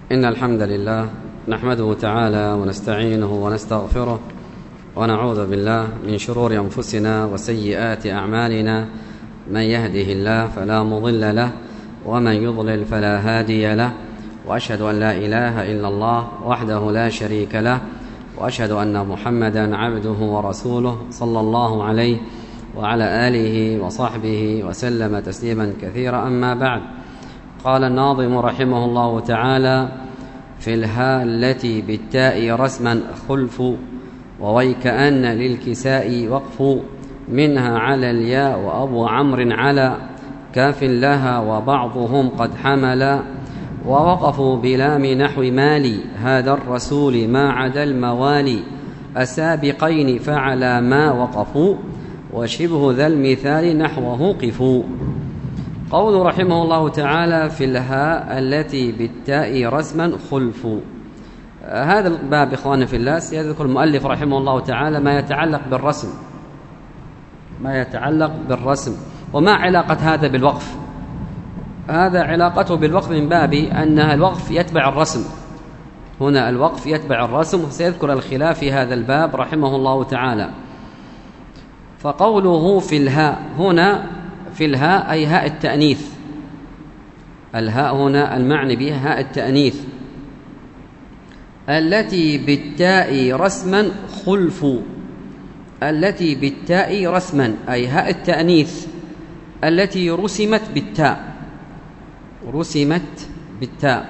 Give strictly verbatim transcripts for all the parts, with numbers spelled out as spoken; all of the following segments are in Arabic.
إن الحمد لله نحمده تعالى ونستعينه ونستغفره ونعوذ بالله من شرور أنفسنا وسيئات أعمالنا. من يهده الله فلا مضل له ومن يضلل فلا هادي له، وأشهد أن لا إله إلا الله وحده لا شريك له، وأشهد أن محمدا عبده ورسوله صلى الله عليه وعلى آله وصحبه وسلم تسليما كثيرا. أما بعد، قال الناظم رحمه الله تعالى: في الهاء التي بالتاء رسما خلف، وويكأن للكساء وقف، منها على الياء وأبو عمرو على كاف لها وبعضهم قد حملا، ووقفوا بلام نحو مالي هذا الرسول ما عدا الموالي، السابقين فعلى ما وقفوا وشبه ذا المثال نحوه قفوا. قول رحمه الله تعالى: في الهاء التي بالتاء رسما خلف. هذا الباب إخواني في الله سيذكر المؤلف رحمه الله تعالى ما يتعلق بالرسم ما يتعلق بالرسم وما علاقة هذا بالوقف؟ هذا علاقته بالوقف من باب أن الوقف يتبع الرسم. هنا الوقف يتبع الرسم، وسيذكر الخلاف في هذا الباب رحمه الله تعالى. فقوله في الهاء هنا، في الهاء أي هاء التأنيث. الهاء هنا المعني بها هاء التأنيث. التي بالتاء رسما خلف، التي بالتاء رسما أي هاء التأنيث التي رسمت بالتاء، رسمت بالتاء.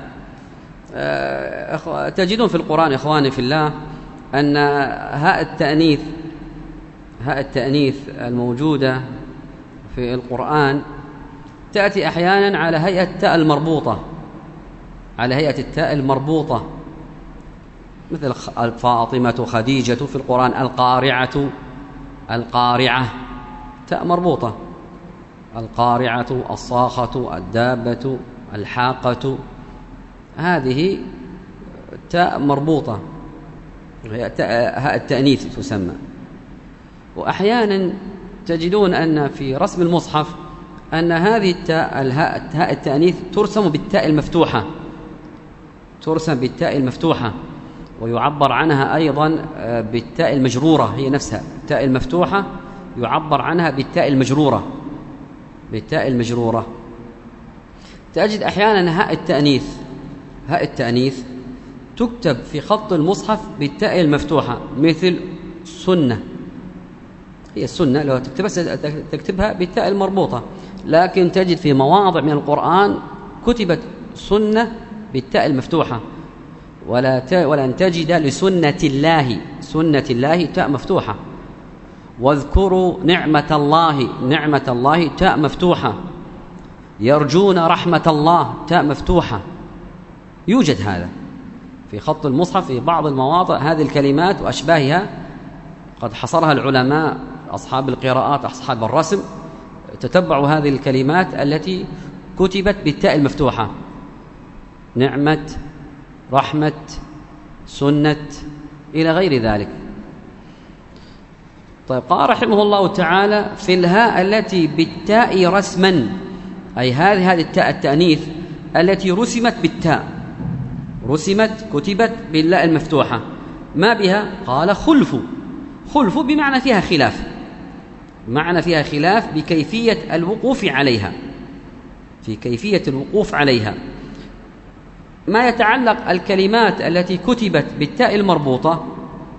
أه تجدون في القرآن إخواني في الله أن هاء التأنيث هاء التأنيث الموجودة في القرآن تأتي أحيانا على هيئة التاء المربوطة، على هيئة التاء المربوطة، مثل فاطمة خديجة في القرآن، القارعة القارعة تاء مربوطة، القارعة الصاخة الدابة الحاقة، هذه تاء مربوطة هاء التأنيث تسمى. وأحيانا تجدون أن في رسم المصحف أن هذه التاء الهاء هاء التأنيث ترسم بالتاء المفتوحة، ترسم بالتاء المفتوحة، ويعبر عنها أيضا بالتاء المجرورة، هي نفسها التاء المفتوحة يعبر عنها بالتاء المجرورة، بالتاء المجرورة. تجد أحيانا هاء التأنيث هاء التأنيث تكتب في خط المصحف بالتاء المفتوحة، مثل سنة، هي السنة لو تكتبها تكتبها بالتاء المربوطة، لكن تجد في مواضع من القرآن كتبت سنة بالتاء المفتوحة، ولا ت... ولن تجد لسنة الله سنة الله تاء مفتوحة. واذكروا نعمة الله نعمة الله تاء مفتوحة. يرجون رحمة الله تاء مفتوحة. يوجد هذا في خط المصحف في بعض المواضع، هذه الكلمات وأشباهها قد حصرها العلماء أصحاب القراءات أصحاب الرسم، تتبعوا هذه الكلمات التي كتبت بالتاء المفتوحة: نعمة، رحمة، سنة، إلى غير ذلك. طيب، قال رحمه الله تعالى: في الهاء التي بالتاء رسما، أي هذه هذه التاء التأنيث التي رسمت بالتاء، رسمت كتبت باللاء المفتوحة، ما بها؟ قال خلف. خلف بمعنى فيها خلاف، معنى فيها خلاف بكيفية الوقوف عليها، في كيفية الوقوف عليها. ما يتعلق الكلمات التي كتبت بالتاء المربوطة،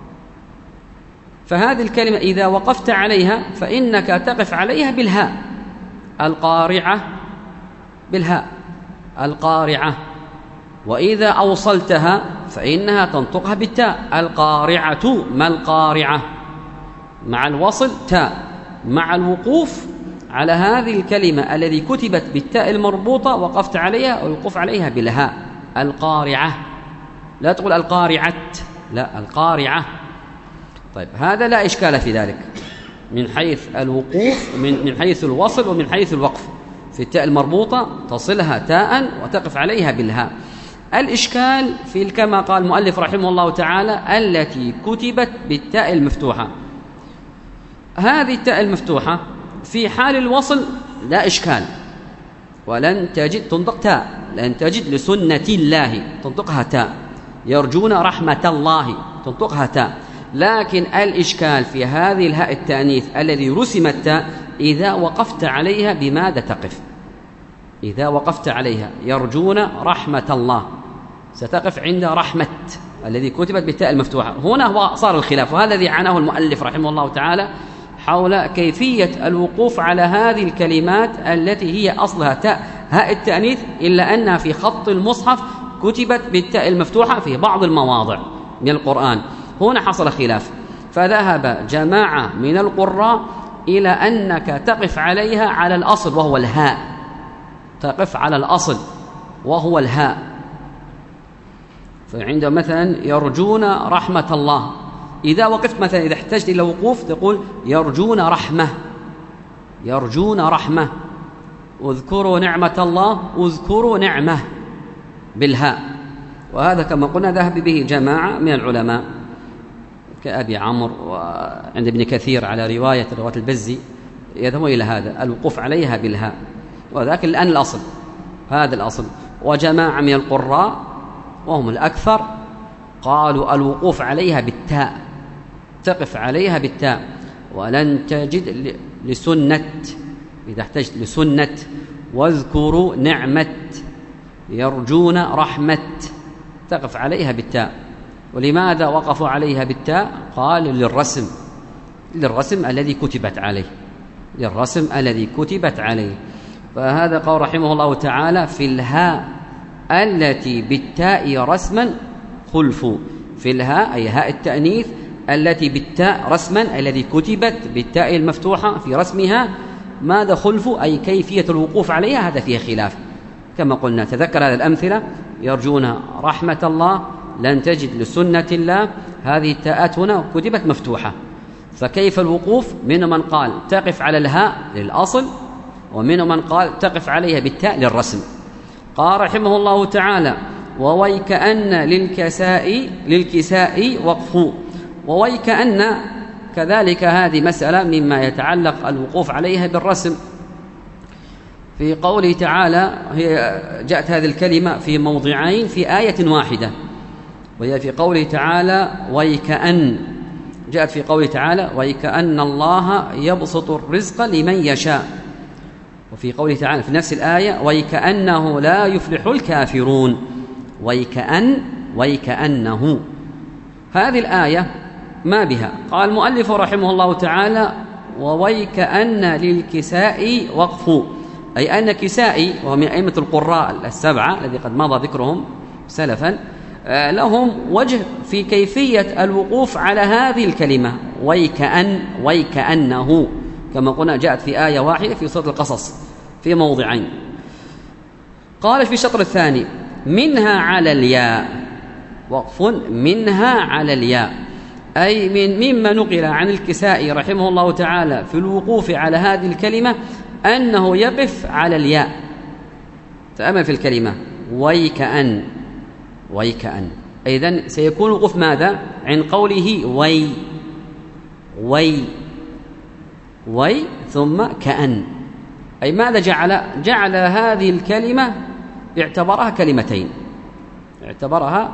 فهذه الكلمة إذا وقفت عليها فإنك تقف عليها بالهاء، القارعة بالهاء القارعة، وإذا أوصلتها فإنها تنطقها بالتاء، القارعة ما القارعة، مع الوصل تاء، مع الوقوف على هذه الكلمة الذي كتبت بالتاء المربوطة وقفت عليها والوقوف عليها بالهاء، القارعة. لا تقول القارعة، لا، القارعة. طيب، هذا لا إشكال في ذلك من حيث الوقوف، من من حيث الوصل ومن حيث الوقف. في التاء المربوطة تصلها تاء وتقف عليها بالهاء. الإشكال في كما قال المؤلف رحمه الله تعالى: التي كتبت بالتاء المفتوحة. هذه التاء المفتوحة في حال الوصل لا إشكال، ولن تجد تنطق تاء، لن تجد لسنة الله تنطقها تاء، يرجون رحمة الله تنطقها تاء. لكن الإشكال في هذه الهاء التأنيث الذي رسم التاء إذا وقفت عليها بماذا تقف؟ إذا وقفت عليها يرجون رحمة الله ستقف عند رحمة الذي كتبت بالتاء المفتوحة. هنا هو صار الخلاف، وهذا الذي عاناه المؤلف رحمه الله تعالى حول كيفية الوقوف على هذه الكلمات التي هي أصلها تاء هاء التأنيث، إلا أنها في خط المصحف كتبت بالتاء المفتوحة في بعض المواضع من القرآن. هنا حصل خلاف، فذهب جماعة من القراء إلى أنك تقف عليها على الأصل وهو الهاء، تقف على الأصل وهو الهاء. فعندما مثلا يرجون رحمة الله، إذا وقفت مثلا إذا احتجت إلى وقوف تقول يرجون رحمة، يرجون رحمة، اذكروا نعمة الله، اذكروا نعمة بالهاء. وهذا كما قلنا ذهب به جماعة من العلماء كأبي عمرو وعند ابن كثير على رواية رواية البزي يذهبون إلى هذا الوقوف عليها بالهاء، وذاك الآن الأصل، هذا الأصل. وجماعة من القراء وهم الأكثر قالوا الوقوف عليها بالتاء، تقف عليها بالتاء. ولن تجد لسنة، إذا احتجت لسنة واذكروا نعمة يرجون رحمة تقف عليها بالتاء. ولماذا وقفوا عليها بالتاء؟ قال للرسم، للرسم الذي كتبت عليه، للرسم الذي كتبت عليه. فهذا قول رحمه الله تعالى في الهاء التي بالتاء رسما خلف، في الهاء أي هاء التأنيث التي بالتاء رسما الذي كتبت بالتاء المفتوحة في رسمها ماذا خلف؟ أي كيفية الوقوف عليها هذا فيه خلاف. كما قلنا تذكر هذه الأمثلة، يرجون رحمة الله، لن تجد لسنة الله، هذه التاءات هنا كتبت مفتوحة، فكيف الوقوف؟ من من قال تقف على الهاء للأصل، ومن من قال تقف عليها بالتاء للرسم. قال رحمه الله تعالى وويكأن للكساء للكساء وقف. وويكأن كذلك هذه مسألة مما يتعلق الوقوف عليها بالرسم. في قوله تعالى هي جاءت هذه الكلمة في موضعين في آية واحدة، وهي في قوله تعالى ويكأن، جاءت في قوله تعالى ويكأن الله يبسط الرزق لمن يشاء، وفي قوله تعالى في نفس الآية ويكأنه لا يفلح الكافرون. ويكأن ويكأنه هذه الآية ما بها. قال المؤلف رحمه الله تعالى وويكأن للكساء وقف، أي أن كسائي وهو من أئمة القراء السبعة الذي قد مضى ذكرهم سلفا لهم وجه في كيفية الوقوف على هذه الكلمة ويكأن ويكأنه، كما قلنا جاءت في آية واحدة في سورة القصص في موضعين. قال في الشطر الثاني منها على الياء، وقف منها على الياء، أي من مما نقل عن الكسائي رحمه الله تعالى في الوقوف على هذه الكلمة أنه يقف على الياء. تأمل في الكلمة ويكأن ويكأن، إذن سيكون وقوف ماذا؟ عن قوله وي وي وي ثم كأن، أي ماذا جعل؟ جعل هذه الكلمة اعتبرها كلمتين، اعتبرها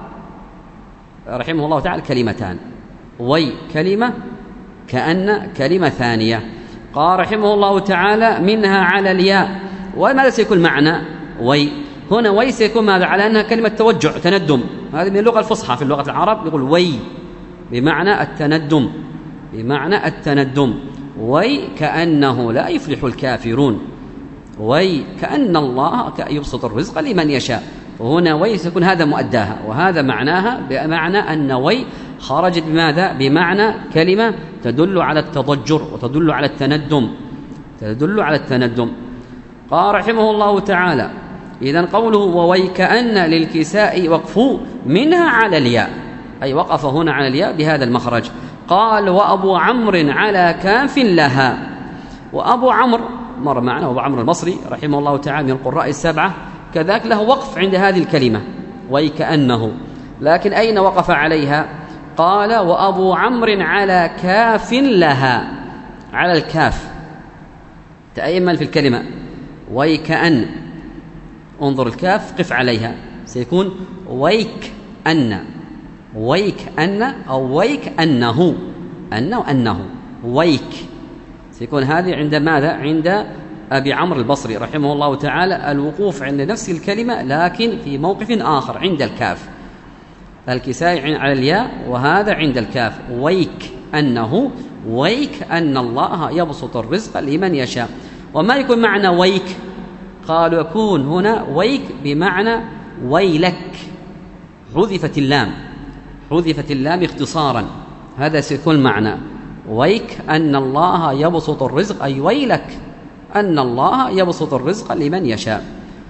رحمه الله تعالى كلمتان، وي كلمة كأن كلمة ثانية. قال رحمه الله تعالى منها على الياء، وماذا سيكون معنى وي؟ هنا وي سيكون ماذا؟ على أنها كلمة توجع تندم، هذه من اللغة الفصحى في اللغة العرب يقول وي بمعنى التندم، بمعنى التندم. وي كأنه لا يفلح الكافرون، وي كأن الله يبسط الرزق لمن يشاء، وهنا وي سيكون هذا مؤداها، وهذا معناها بمعنى أن وي خرجت بماذا؟ بمعنى كلمة تدل على التضجر وتدل على التندم، تدل على التندم. قال رحمه الله تعالى إذن قوله وويكأن للكساء وقف منها على الياء، أي وقف هنا على الياء بهذا المخرج. قال وأبو عمرو على كاف لها، وأبو عمرو مر معنا أبو عمرو المصري رحمه الله تعالى من القراء السبعة كذلك له وقف عند هذه الكلمة ويكأنه، لكن أين وقف عليها؟ قال وأبو عمرو على كاف لها، على الكاف، تأمل في الكلمة ويكأن انظر الكاف قف عليها، سيكون ويك أن، ويك أن أو ويك أنه، أن وأنه ويك، سيكون هذه عند ماذا؟ عند أبي عمرو البصري رحمه الله تعالى، الوقوف عند نفس الكلمة لكن في موقف آخر عند الكاف. الكسائي على الياء وهذا عند الكاف، ويك أنه، ويك أن الله يبسط الرزق لمن يشاء. وما يكون معنى ويك؟ قالوا يكون هنا ويك بمعنى ويلك، حذفت اللام، حذفت اللام اختصارا، هذا سيكون معنى ويك أن الله يبسط الرزق، أي ويلك أن الله يبسط الرزق لمن يشاء.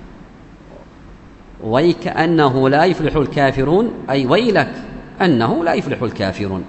ويك أنه لا يفلح الكافرون، أي ويلك أنه لا يفلح الكافرون.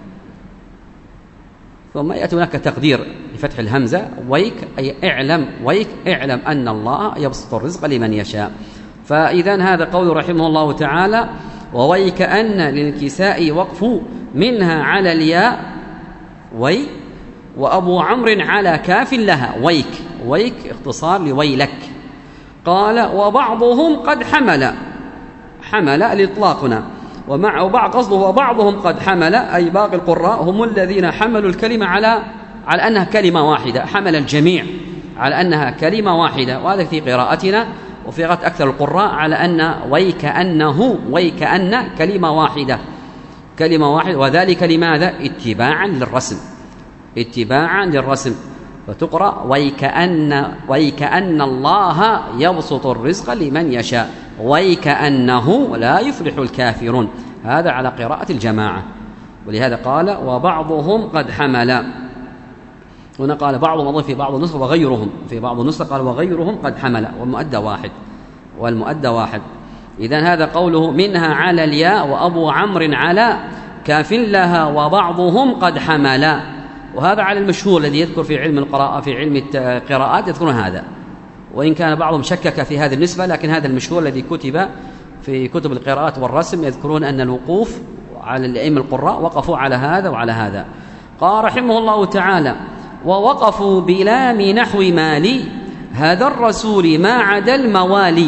ثم يأتي هناك تقدير بفتح الهمزة ويك، أي اعلم، ويك اعلم أن الله يبسط الرزق لمن يشاء. فإذا هذا قول رحمه الله تعالى وويك أن للكساء وقف منها على الياء وي، وأبو عمرو على كاف لها ويك، ويك اختصار لويلك. قال وبعضهم قد حمل، حمل الإطلاقنا، ومع وبعض قصده وبعضهم قد حمل، أي باقي القراء هم الذين حملوا الكلمة على على أنها كلمة واحدة، حمل الجميع على أنها كلمة واحدة، وهذا في قراءتنا وفي قراءة أكثر القراء على أن ويك أنه، ويك أن كلمة واحدة، كلمة واحدة. وذلك لماذا؟ اتباعا للرسم، اتباعا للرسم، فتقرأ ويكأن، ويكأن الله يبسط الرزق لمن يشاء، ويكأنه لا يفلح الكافرون، هذا على قراءة الجماعة. ولهذا قال وبعضهم قد حمل، هنا قال بعضهم في بعض النسخ وغيرهم، في بعض النسخ قال وغيرهم قد حمل، والمؤدى واحد، والمؤدى واحد. إذن هذا قوله منها على الياء وأبو عمرو على كاف لها وبعضهم قد حمل، وهذا على المشهور الذي يذكر في علم القراءة، في علم القراءات يذكرون هذا، وإن كان بعضهم شكك في هذه النسبة، لكن هذا المشهور الذي كتب في كتب القراءات والرسم، يذكرون أن الوقوف على الأئمة القراء وقفوا على هذا وعلى هذا. قال رحمه الله تعالى ووقفوا بلام نحو مالي هذا الرسول ما عدا الموالي،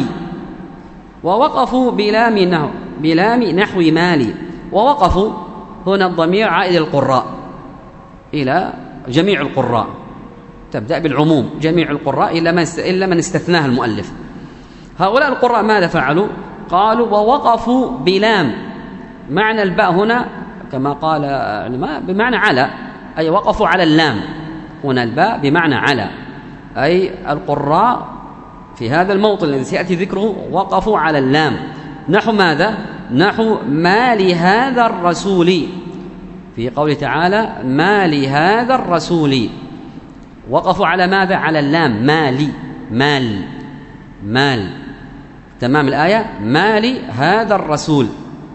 ووقفوا بلام نحو، بلام نحو مالي، ووقفوا هنا الضمير عائد القراء إلى جميع القراء، تبدأ بالعموم جميع القراء إلا من إلا من استثناه المؤلف. هؤلاء القراء ماذا فعلوا؟ قالوا ووقفوا بلام، معنى الباء هنا كما قال العلماء بمعنى على، أي وقفوا على اللام، هنا الباء بمعنى على، أي القراء في هذا الموطن الذي سيأتي ذكره وقفوا على اللام. نحو ماذا؟ نحو ما لهذا الرسول، في قوله تعالى ما لهذا الرسول، وقفوا على ماذا؟ على اللام، مالي، مال، مال، تمام الآية، ما لهذا الرسول.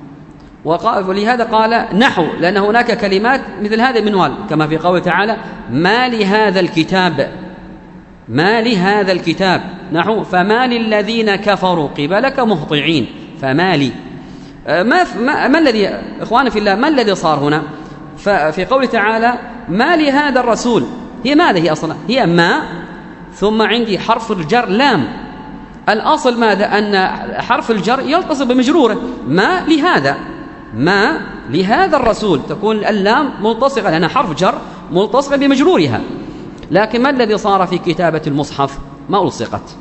ولهذا قال نحو، لأن هناك كلمات مثل هذا المنوال كما في قوله تعالى ما لهذا الكتاب، ما لهذا الكتاب، نحو فما للذين كفروا قبلك مهطعين، فما لي. ما, ما, ما الذي إخواني في الله، ما الذي صار هنا؟ ففي قوله تعالى ما لهذا الرسول، هي ماذا هي أصلا؟ هي ما، ثم عندي حرف الجر لام. الأصل ماذا؟ أن حرف الجر يلتصق بمجروره، ما لهذا، ما لهذا الرسول، تكون اللام ملتصقة لأنها حرف جر ملتصقة بمجرورها. لكن ما الذي صار في كتابة المصحف؟ ما ألصقت،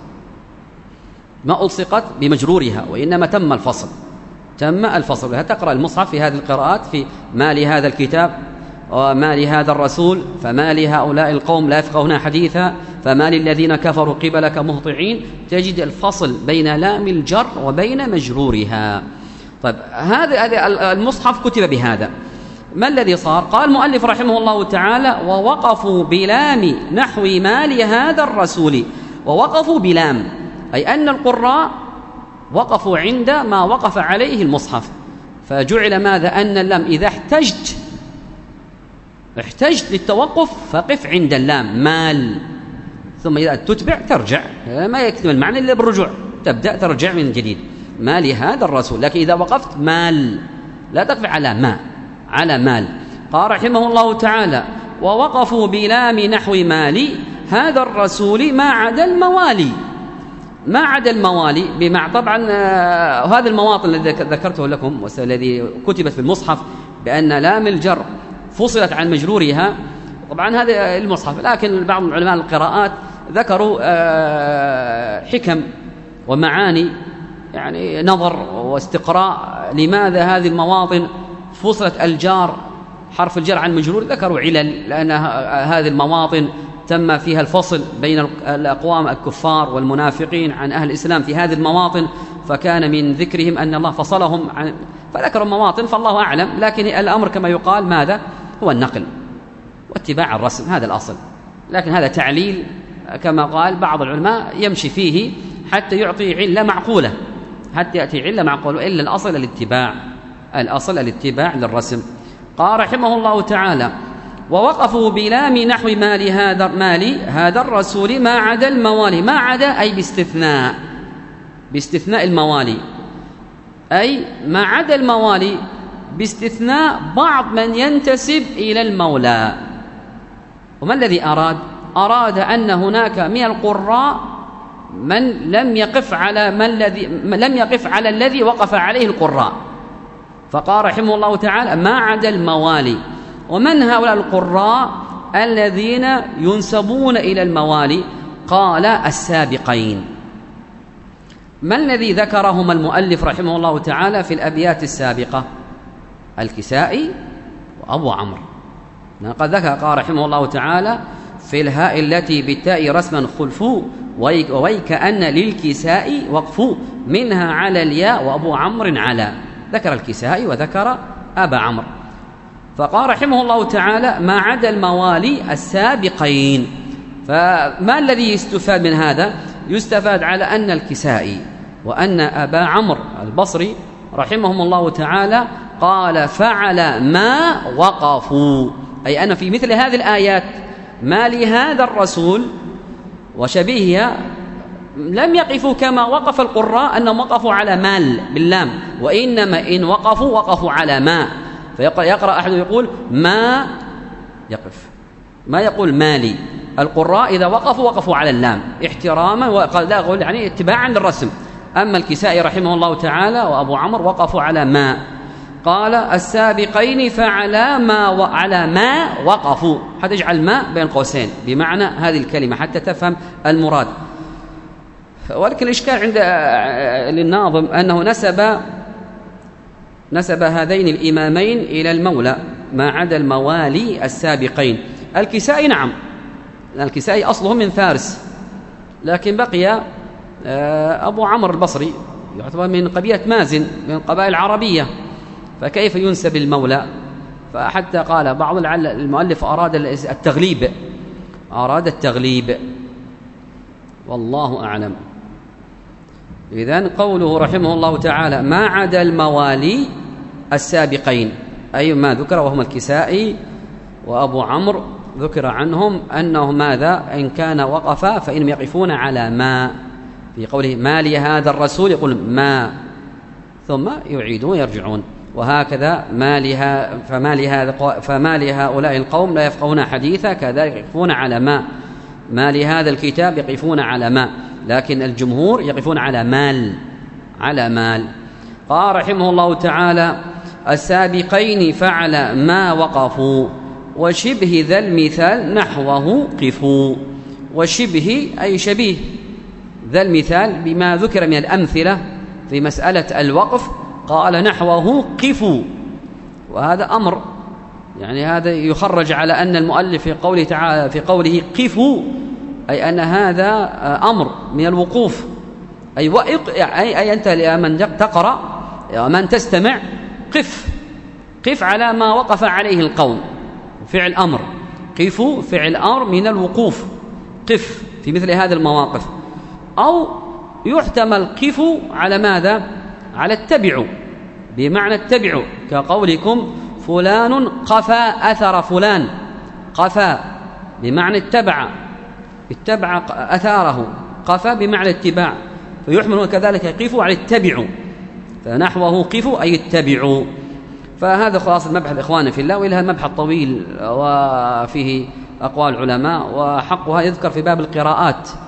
ما ألصقت بمجرورها، وإنما تم الفصل، تم الفصل. تقرأ المصحف في هذه القراءات في ما لهذا الكتاب وما لهذا الرسول، فما لهؤلاء القوم لا يفقهون حديثا، فما للذين كفروا قبلك مهطعين، تجد الفصل بين لام الجر وبين مجرورها. طيب هذا المصحف كتب بهذا، ما الذي صار؟ قال المؤلف رحمه الله تعالى ووقفوا بلام نحو ما لهذا الرسول، ووقفوا بلام أي أن القراء وقفوا عند ما وقف عليه المصحف، فجعل ماذا؟ أن اللام إذا احتجت احتجت للتوقف فقف عند اللام مال، ثم إذا تتبع ترجع، ما يكتمل المعنى إلا بالرجوع، تبدأ ترجع من جديد ما لهذا الرسول. لكن إذا وقفت مال لا تقف على ما، على مال. قال رحمه الله تعالى ووقفوا بلام نحو مالي هذا الرسول ما عدا الموالي. ما عدا الموالي بمع طبعا هذه المواطن الذي ذكرته لكم والذي كتبت في المصحف بأن لام الجر فصلت عن مجرورها، طبعا هذا المصحف، لكن بعض علماء القراءات ذكروا حكم ومعاني يعني نظر واستقراء لماذا هذه المواطن فصلت الجار حرف الجر عن مجرور. ذكروا علل، لأن هذه المواطن تم فيها الفصل بين الأقوام الكفار والمنافقين عن أهل الإسلام في هذه المواطن، فكان من ذكرهم أن الله فصلهم عن، فذكروا مواطن، فالله أعلم. لكن الأمر كما يقال ماذا هو النقل واتباع الرسم، هذا الأصل. لكن هذا تعليل كما قال بعض العلماء يمشي فيه حتى يعطي علة معقولة، حتى يأتي علة معقولة، إلا الأصل الاتباع، الأصل الاتباع للرسم. قال رحمه الله تعالى: ووقفوا بلام نحو مال هذا مال هذا الرسول ما عدا الموالي. ما عدا أي باستثناء، باستثناء الموالي، أي ما عدا الموالي باستثناء بعض من ينتسب إلى المولى. وما الذي أراد؟ أراد أن هناك من القراء من لم يقف على من الذي لم يقف على الذي وقف عليه القراء، فقال رحمه الله تعالى: ما عدا الموالي. ومن هؤلاء القراء الذين ينسبون إلى الموالي؟ قال: السابقين. ما الذي ذكرهما المؤلف رحمه الله تعالى في الأبيات السابقة؟ الكسائي وأبو عمرو. قد ذكر قال رحمه الله تعالى: في الهاء التي بالتاء رسما خلفوا ويكأن للكساء وقفوا منها على الياء وأبو عمرو على. ذكر الكسائي وذكر أبا عمرو. فقال رحمه الله تعالى: ما عدا الموالي السابقين. فما الذي يستفاد من هذا؟ يستفاد على أن الكسائي وأن أبا عمرو البصري رحمهم الله تعالى قال: فعل ما وقفوا، أي أن في مثل هذه الآيات ما لهذا الرسول وشبيهها لم يقفوا كما وقف القراء أنهم وقفوا على مال باللام، وإنما إن وقفوا وقفوا على ما. فيقرأ أحد يقول ما يقف، ما يقول مالي. القراء إذا وقفوا وقفوا على اللام احتراما وقال أقول يعني اتباعا للرسم. أما الكسائي رحمه الله تعالى وأبو عمرو وقفوا على ما. قال: السابقين فعلى ما وعلى ما وقفوا. حتى يجعل ما بين قوسين بمعنى هذه الكلمة حتى تفهم المراد. ولكن الإشكال عند للناظم أنه نسب نسب هذين الإمامين إلى المولى ما عدا الموالي السابقين. الكسائي نعم، الكسائي أصله من فارس، لكن بقي أبو عمرو البصري يعتبر من قبيلة مازن من القبائل العربية، فكيف ينسب المولى؟ فحتى قال بعض المؤلف أراد التغليب، أراد التغليب، والله أعلم. إذن قوله رحمه الله تعالى: ما عدا الموالي السابقين، أي ما ذكر وهم الكسائي وأبو عمرو ذكر عنهم أنه ماذا؟ إن كان وقفا فإنهم يقفون على ما. في قوله ما لي هذا الرسول يقول ما، ثم يعيدون يرجعون. وهكذا ما لها فما لهذا فما لهؤلاء القوم لا يفقهون حديثا كذلك يقفون على ما. ما لهذا الكتاب يقفون على ما، لكن الجمهور يقفون على مال، على مال. قال رحمه الله تعالى: السابقين فعل ما وقفوا وشبه ذا المثال نحوه قفوا. وشبه أي شبيه ذا المثال بما ذكر من الأمثلة في مسألة الوقف، قال نحوه قفوا. وهذا أمر، يعني هذا يخرج على أن المؤلف في قوله تعالى في قوله قفوا أي أن هذا أمر من الوقوف، أي وإق أي, أي أنت من تقرأ ومن تستمع قف، قف على ما وقف عليه القوم. فعل أمر، قفوا فعل أمر من الوقوف، قف في مثل هذه المواقف. أو يحتمل قفوا على ماذا؟ على اتبعوا، بمعنى اتبعوا، كقولكم فلان قفا أثر فلان. قفا بمعنى اتبع، اتبع أثاره، قفا بمعنى اتباع، فيحمل كذلك قفوا على اتبعوا، فنحوه قفوا أي اتبعوا. فهذا خلاص المبحث إخوانا في الله، وإلى هذا المبحث طويل وفيه أقوال العلماء، وحقها يذكر في باب القراءات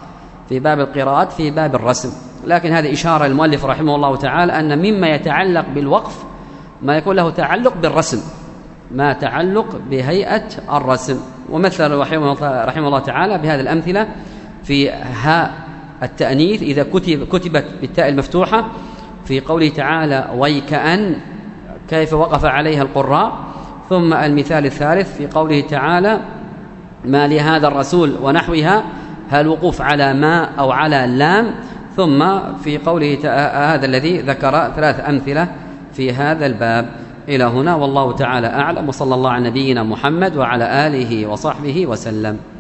في باب القراءات في باب الرسم. لكن هذه إشارة المؤلف رحمه الله تعالى أن مما يتعلق بالوقف ما يكون له تعلق بالرسم، ما تعلق بهيئة الرسم. ومثل رحمه الله تعالى بهذه الأمثلة في هاء التأنيث إذا كتب كتبت بالتاء المفتوحة في قوله تعالى ويكأن كيف وقف عليها القراء. ثم المثال الثالث في قوله تعالى ما لهذا الرسول ونحوها، هل وقوف على ما أو على لام. ثم في قوله هذا الذي ذكر ثلاث أمثلة في هذا الباب. إلى هنا والله تعالى أعلم، وصلى الله على نبينا محمد وعلى آله وصحبه وسلم.